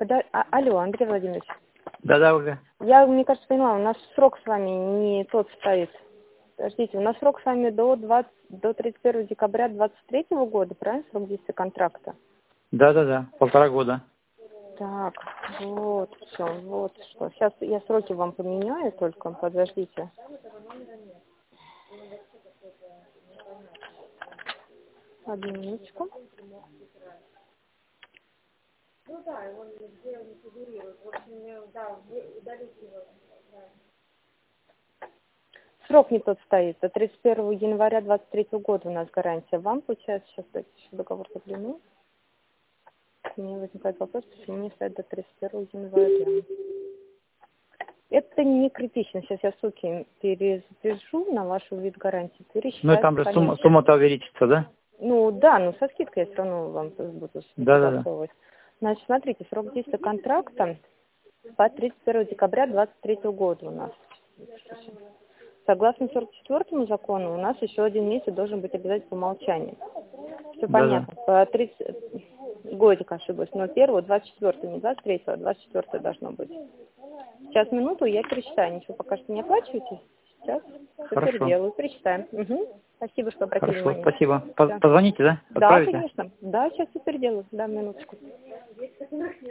Алло, Андрей Владимирович. Да, уже. Я, мне кажется, поняла, у нас срок с вами не тот стоит. Подождите, у нас срок с вами до 31 декабря 2023 года, правильно, срок действия контракта? Да, 1,5 года. Так, вот все, вот что. Сейчас я сроки вам поменяю только, подождите. Одну минуточку. Срок не тот стоит. До 31 января 2023 года у нас гарантия. Вам, получается, сейчас еще договор загляну. У меня возникает вопрос, почему не стоит до 31 января. Это не критично. Сейчас я ссылки перепишу на вашу вид гарантии. Ну и там же сумма-то увеличится, да? Ну да, но со скидкой я все равно вам буду согласовывать. Значит, смотрите, срок действия контракта по 31 декабря 2023 года у нас. Согласно 44 закону, у нас еще 1 месяц должен быть обязательно по умолчанию. Все понятно. По 30 годик ошиблась, но 1-24, не 23, а 24 должно быть. Сейчас, минуту, я пересчитаю. Ничего пока что не оплачивайте. Сейчас все переделаю, пересчитаем. Угу. Спасибо, что обратили внимание. Спасибо. Позвоните, да? Да, конечно. Да, сейчас все переделаю. Да, минуточку.